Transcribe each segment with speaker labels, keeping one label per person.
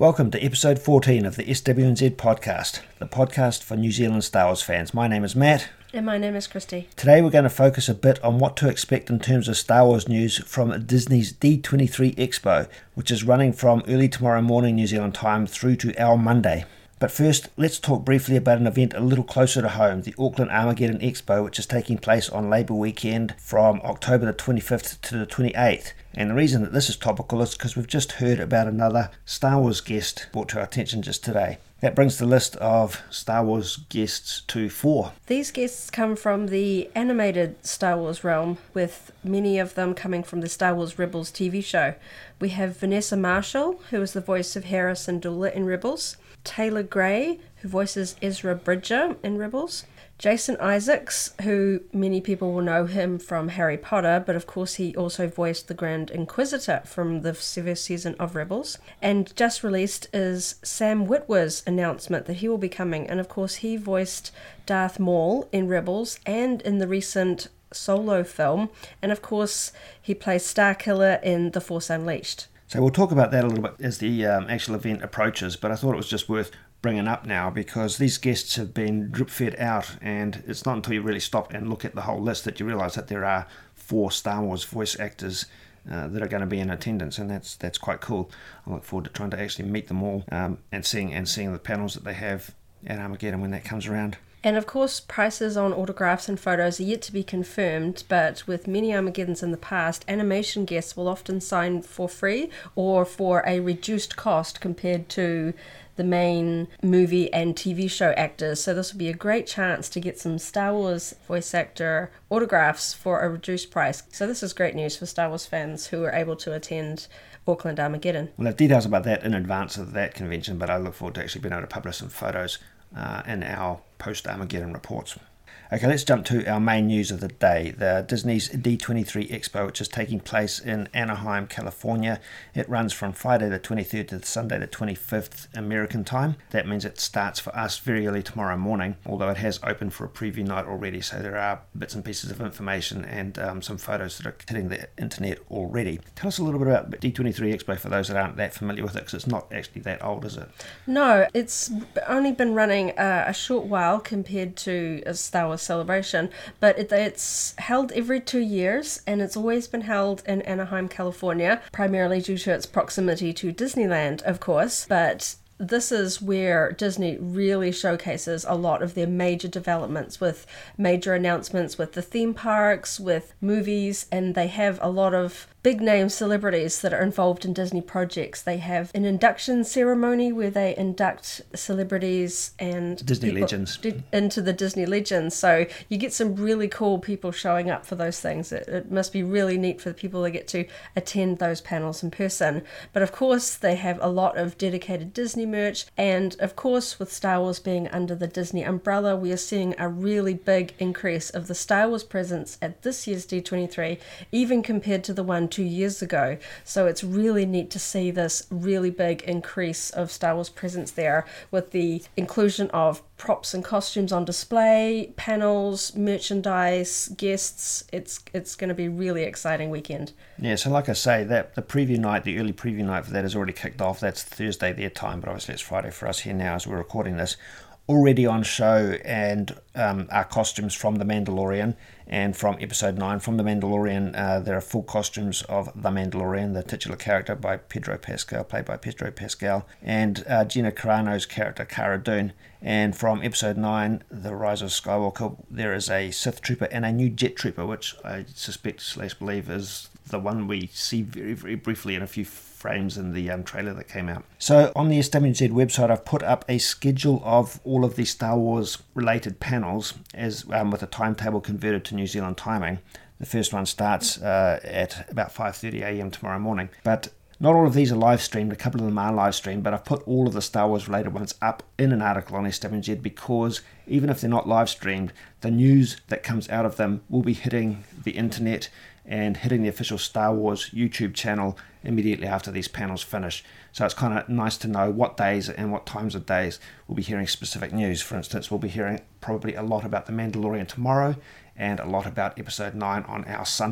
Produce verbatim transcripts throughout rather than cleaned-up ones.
Speaker 1: Welcome to episode fourteen of the S W N Z podcast, the podcast for New Zealand Star Wars fans. My name is Matt.
Speaker 2: And my name is Christy.
Speaker 1: Today we're going to focus a bit on what to expect in terms of Star Wars news from Disney's D twenty-three Expo, which is running from early tomorrow morning New Zealand time through to our Monday. But first, let's talk briefly about an event a little closer to home, the Auckland Armageddon Expo, which is taking place on Labour weekend from October the twenty-fifth to the twenty-eighth. And the reason that this is topical is because we've just heard about another Star Wars guest brought to our attention just today. That brings the list of Star Wars guests to four.
Speaker 2: These guests come from the animated Star Wars realm, with many of them coming from the Star Wars Rebels T V show. We have Vanessa Marshall, who is the voice of Hera Syndulla in Rebels, Taylor Gray, who voices Ezra Bridger in Rebels, Jason Isaacs, who many people will know him from Harry Potter, but of course he also voiced the Grand Inquisitor from the first season of Rebels. And just released is Sam Witwer's announcement that he will be coming, and of course he voiced Darth Maul in Rebels and in the recent Solo film, and of course he plays Starkiller in The Force Unleashed.
Speaker 1: So we'll talk about that a little bit as the um, actual event approaches, but I thought it was just worth bringing up now because these guests have been drip-fed out, and it's not until you really stop and look at the whole list that you realise that there are four Star Wars voice actors uh, that are going to be in attendance, and that's that's quite cool. I look forward to trying to actually meet them all um, and seeing and seeing the panels that they have at Armageddon when that comes around.
Speaker 2: And of course, prices on autographs and photos are yet to be confirmed, but with many Armageddons in the past, animation guests will often sign for free or for a reduced cost compared to the main movie and T V show actors. So this will be a great chance to get some Star Wars voice actor autographs for a reduced price. So this is great news for Star Wars fans who are able to attend Auckland Armageddon.
Speaker 1: We'll have details about that in advance of that convention, but I look forward to actually being able to publish some photos uh, in our post-Armageddon reports. Okay, let's jump to our main news of the day, the Disney's D twenty-three Expo, which is taking place in Anaheim, California. It runs from Friday the twenty-third to Sunday the twenty-fifth American time. That means it starts for us very early tomorrow morning, although it has opened for a preview night already, so there are bits and pieces of information and um, some photos that are hitting the internet already. Tell us a little bit about D twenty-three Expo for those that aren't that familiar with it, because it's not actually that old, is it?
Speaker 2: No, it's only been running uh, a short while compared to a Star Wars Celebration, but it, it's held every two years and it's always been held in Anaheim, California, primarily due to its proximity to Disneyland, of course, but this is where Disney really showcases a lot of their major developments, with major announcements with the theme parks, with movies, and they have a lot of big name celebrities that are involved in Disney projects. They have an induction ceremony where they induct celebrities and
Speaker 1: Disney legends
Speaker 2: d- into the Disney legends. So you get some really cool people showing up for those things. It, it must be really neat for the people that get to attend those panels in person. But of course, they have a lot of dedicated Disney merch. And of course, with Star Wars being under the Disney umbrella, we are seeing a really big increase of the Star Wars presence at this year's D twenty-three, even compared to the one two years ago. So it's really neat to see this really big increase of Star Wars presence there, with the inclusion of props and costumes on display, panels, merchandise, guests. It's it's going to be a really exciting weekend.
Speaker 1: Yeah, so like I say, that the preview night, the early preview night for that has already kicked off. That's Thursday their time, but obviously it's Friday for us here now as we're recording this. Already on show and um, are costumes from The Mandalorian and from Episode nine. From The Mandalorian, uh, there are full costumes of The Mandalorian, the titular character by Pedro Pascal, played by Pedro Pascal, and uh, Gina Carano's character, Cara Dune. And from Episode nine, The Rise of Skywalker, there is a Sith Trooper and a new Jet Trooper, which I suspect slash believe is the one we see very, very briefly in a few frames in the um, trailer that came out. So on the S W N Z website, I've put up a schedule of all of the Star Wars related panels as um, with a timetable converted to New Zealand timing. The first one starts uh, at about five thirty a.m. tomorrow morning, but not all of these are live streamed. A couple of them are live streamed, but I've put all of the Star Wars related ones up in an article on S W N Z because even if they're not live streamed, the news that comes out of them will be hitting the internet and hitting the official Star Wars YouTube channel immediately after these panels finish. So it's kind of nice to know what days and what times of days we'll be hearing specific news. For instance, we'll be hearing probably a lot about The Mandalorian tomorrow and a lot about Episode nine on our Sunday.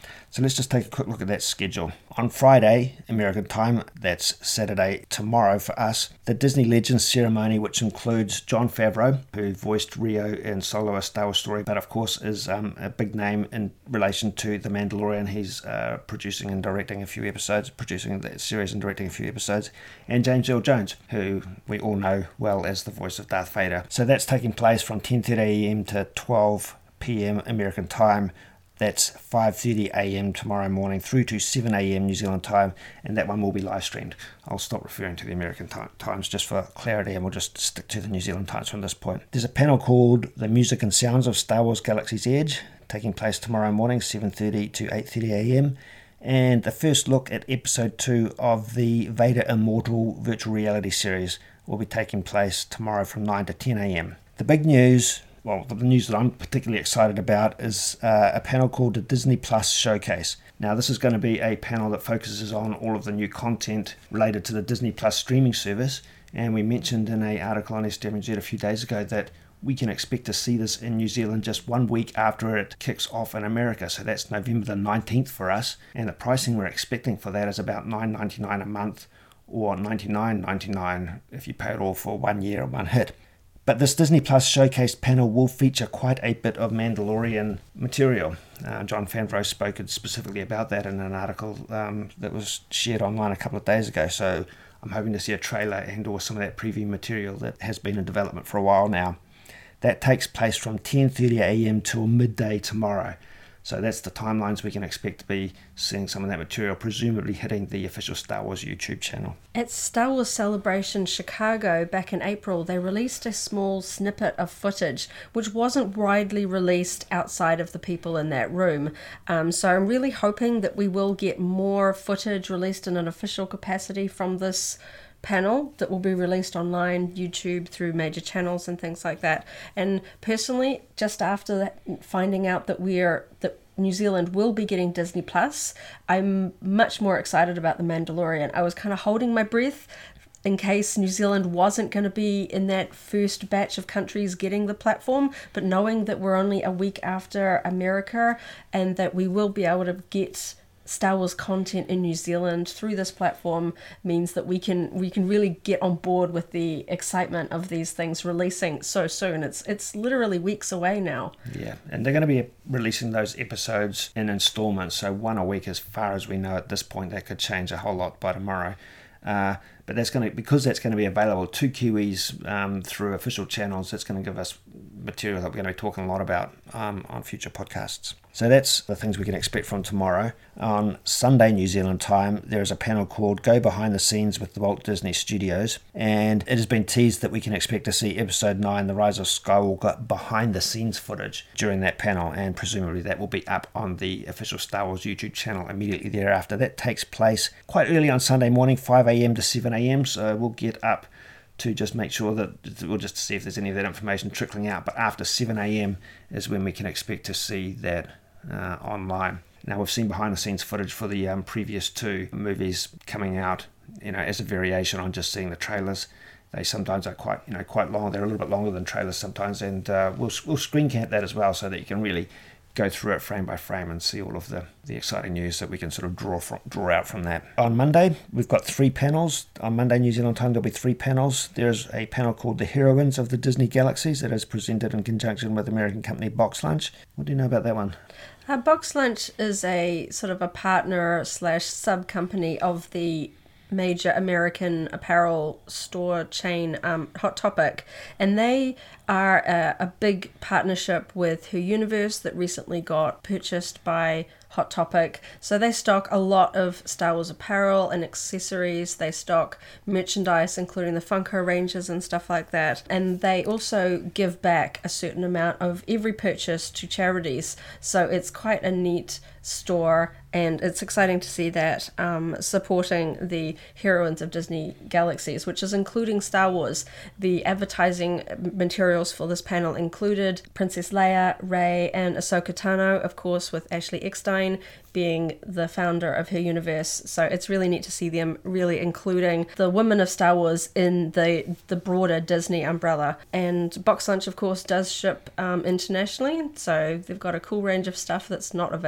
Speaker 1: So let's just take a quick look at that schedule. On Friday, American time, that's Saturday tomorrow for us, the Disney Legends ceremony, which includes Jon Favreau, who voiced Rio in Solo: A Star Wars Story, but of course is um, a big name in relation to The Mandalorian. He's uh, producing and directing a few episodes, producing that series and directing a few episodes, and James Earl Jones, who we all know well as the voice of Darth Vader. So that's taking place from ten thirty a.m. to twelve p.m. American time. That's five thirty a.m. tomorrow morning through to seven a.m. New Zealand time, and that one will be live streamed. I'll stop referring to the American time, times just for clarity, and we'll just stick to the New Zealand times from this point. There's a panel called The Music and Sounds of Star Wars Galaxy's Edge, taking place tomorrow morning, seven thirty to eight thirty a.m. And the first look at episode two of the Vader Immortal virtual reality series will be taking place tomorrow from nine to ten a.m. The big news... Well, the news that I'm particularly excited about is uh, a panel called the Disney Plus Showcase. Now, this is going to be a panel that focuses on all of the new content related to the Disney Plus streaming service. And we mentioned in an article on S W N Z a few days ago that we can expect to see this in New Zealand just one week after it kicks off in America. So that's November the nineteenth for us. And the pricing we're expecting for that is about nine dollars and ninety-nine cents a month, or ninety-nine dollars and ninety-nine cents if you pay it all for one year and one hit. But this Disney Plus Showcase panel will feature quite a bit of Mandalorian material. Uh, Jon Favreau spoke specifically about that in an article um, that was shared online a couple of days ago. So I'm hoping to see a trailer and or some of that preview material that has been in development for a while now. That takes place from ten thirty a.m. till midday tomorrow. So that's the timelines we can expect to be seeing some of that material, presumably hitting the official Star Wars YouTube channel.
Speaker 2: At Star Wars Celebration Chicago back in April, they released a small snippet of footage, which wasn't widely released outside of the people in that room. Um, so I'm really hoping that we will get more footage released in an official capacity from this panel that will be released online, YouTube, through major channels and things like that. And personally, just after that, finding out that we're that New Zealand will be getting Disney Plus, I'm much more excited about The Mandalorian. I was kind of holding my breath in case New Zealand wasn't going to be in that first batch of countries getting the platform, but knowing that we're only a week after America and that we will be able to get Star Wars content in New Zealand through this platform means that we can we can really get on board with the excitement of these things releasing so soon. It's it's literally weeks away now.
Speaker 1: Yeah, and they're going to be releasing those episodes in installments, so one a week as far as we know at this point. That could change a whole lot by tomorrow. Uh, but that's going to because that's going to be available to Kiwis um, through official channels. That's going to give us material that we're going to be talking a lot about um, on future podcasts. So that's the things we can expect from tomorrow. On Sunday, New Zealand time, there is a panel called Go Behind the Scenes with the Walt Disney Studios, and it has been teased that we can expect to see Episode nine, The Rise of Skywalker, behind the scenes footage during that panel, and presumably that will be up on the official Star Wars YouTube channel immediately thereafter. That takes place quite early on Sunday morning, five a.m. to seven a.m, so we'll get up to just make sure that we'll just see if there's any of that information trickling out. But after seven a.m. is when we can expect to see that uh, online. Now, we've seen behind the scenes footage for the um, previous two movies coming out, you know, as a variation on just seeing the trailers. They sometimes are quite, you know, quite long. They're a little bit longer than trailers sometimes, and uh, we'll we'll screen cap that as well so that you can really go through it frame by frame and see all of the, the exciting news that we can sort of draw from, draw out from that. On Monday, we've got three panels. On Monday, New Zealand time, there'll be three panels. There's a panel called The Heroines of the Disney Galaxies that is presented in conjunction with American company Box Lunch. What do you know about that one?
Speaker 2: Uh, Box Lunch is a sort of a partner slash sub company of the major American apparel store chain um, Hot Topic, and they are a, a big partnership with Her Universe that recently got purchased by Hot Topic. So they stock a lot of Star Wars apparel and accessories. They stock merchandise, including the Funko ranges and stuff like that. And they also give back a certain amount of every purchase to charities. So it's quite a neat store, and it's exciting to see that um, supporting the heroines of Disney Galaxies, which is including Star Wars. The advertising materials for this panel included Princess Leia, Rey, and Ahsoka Tano, of course, with Ashley Eckstein being the founder of Her Universe. So it's really neat to see them really including the women of Star Wars in the the broader Disney umbrella. And Box Lunch, of course, does ship um, internationally, so they've got a cool range of stuff that's not available locally.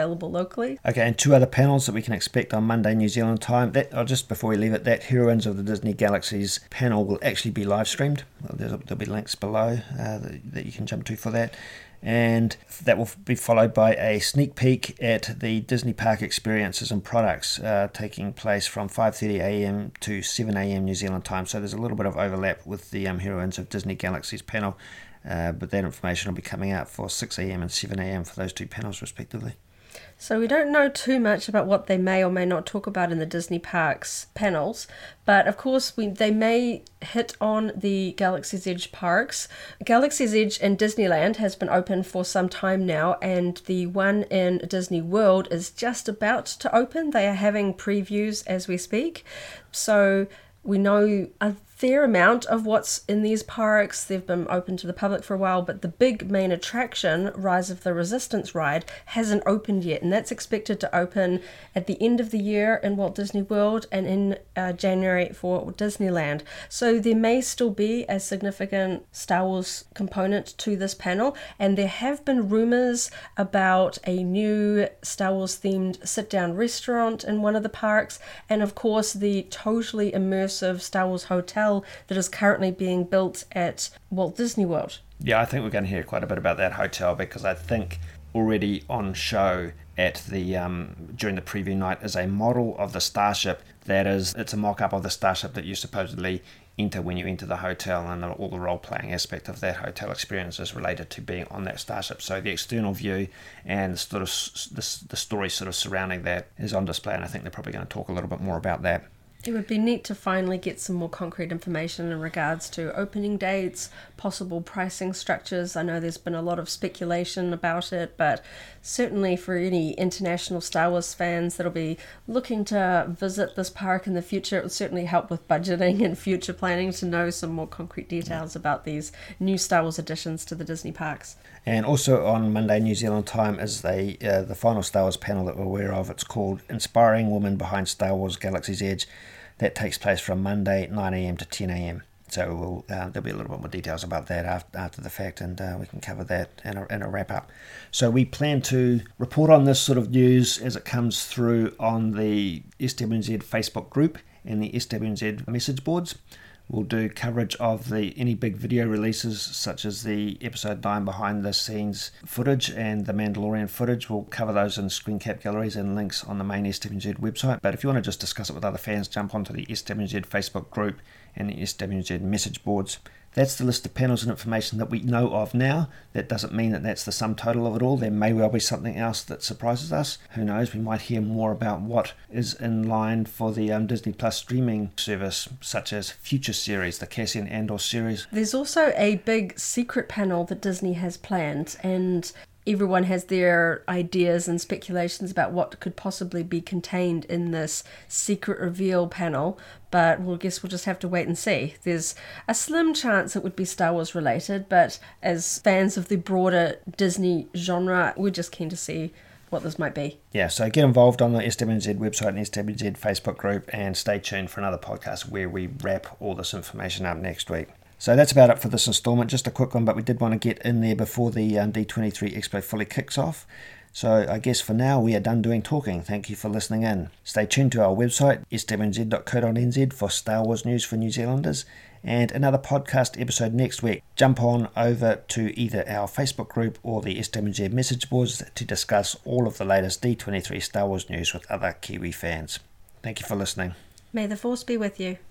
Speaker 2: locally.
Speaker 1: Okay, and two other panels that we can expect on Monday New Zealand time. That oh, just before we leave it, that Heroines of the Disney Galaxies panel will actually be live streamed. Well, there's, there'll be links below uh, that, that you can jump to for that. And that will be followed by a sneak peek at the Disney Park experiences and products uh, taking place from five thirty a.m. to seven a.m. New Zealand time. So there's a little bit of overlap with the um, Heroines of Disney Galaxies panel, uh, but that information will be coming out for six a.m. and seven a.m. for those two panels respectively.
Speaker 2: So we don't know too much about what they may or may not talk about in the Disney Parks panels, but of course we, they may hit on the Galaxy's Edge parks. Galaxy's Edge in Disneyland has been open for some time now, and the one in Disney World is just about to open. They are having previews as we speak, so we know a fair amount of what's in these parks. They've been open to the public for a while, but the big main attraction, Rise of the Resistance ride, hasn't opened yet, and that's expected to open at the end of the year in Walt Disney World and in uh, January for Disneyland. So there may still be a significant Star Wars component to this panel, and there have been rumors about a new Star Wars themed sit-down restaurant in one of the parks, and of course the totally immersive Star Wars hotel that is currently being built at Walt Disney World.
Speaker 1: Yeah, I think we're going to hear quite a bit about that hotel, because I think already on show at the um, during the preview night is a model of the starship that is, it's a mock-up of the starship that you supposedly enter when you enter the hotel, and all the role-playing aspect of that hotel experience is related to being on that starship. So the external view and the sort of the, the story sort of surrounding that is on display, and I think they're probably going to talk a little bit more about that.
Speaker 2: It would be neat to finally get some more concrete information in regards to opening dates, possible pricing structures. I know there's been a lot of speculation about it, but certainly for any international Star Wars fans that'll be looking to visit this park in the future, it would certainly help with budgeting and future planning to know some more concrete details about these new Star Wars additions to the Disney parks.
Speaker 1: And also on Monday New Zealand time is the, uh, the final Star Wars panel that we're aware of. It's called Inspiring Women Behind Star Wars Galaxy's Edge. That takes place from Monday nine a.m. to ten a.m. So we'll, uh, there'll be a little bit more details about that after, after the fact, and uh, we can cover that in a, in a wrap-up. So we plan to report on this sort of news as it comes through on the S W N Z Facebook group and the S W N Z message boards. We'll do coverage of the any big video releases, such as the episode nine behind the scenes footage and the Mandalorian footage. We'll cover those in screen cap galleries and links on the main S W N Z website. But if you want to just discuss it with other fans, jump onto the S W N Z Facebook group and the S W N Z message boards. That's the list of panels and information that we know of now. That doesn't mean that that's the sum total of it all. There may well be something else that surprises us. Who knows? We might hear more about what is in line for the um, Disney Plus streaming service, such as future series, the Cassian Andor series.
Speaker 2: There's also a big secret panel that Disney has planned, and everyone has their ideas and speculations about what could possibly be contained in this secret reveal panel, but we'll guess we'll just have to wait and see. There's a slim chance it would be Star Wars related, but as fans of the broader Disney genre, we're just keen to see what this might be.
Speaker 1: Yeah, so get involved on the S W N Z website and S W N Z Facebook group, and stay tuned for another podcast where we wrap all this information up next week. So that's about it for this instalment. Just a quick one, but we did want to get in there before the um, D twenty-three Expo fully kicks off. So I guess for now we are done doing talking. Thank you for listening in. Stay tuned to our website, s w n z dot co dot n z, for Star Wars news for New Zealanders, and another podcast episode next week. Jump on over to either our Facebook group or the S W N Z message boards to discuss all of the latest D twenty-three Star Wars news with other Kiwi fans. Thank you for listening.
Speaker 2: May the Force be with you.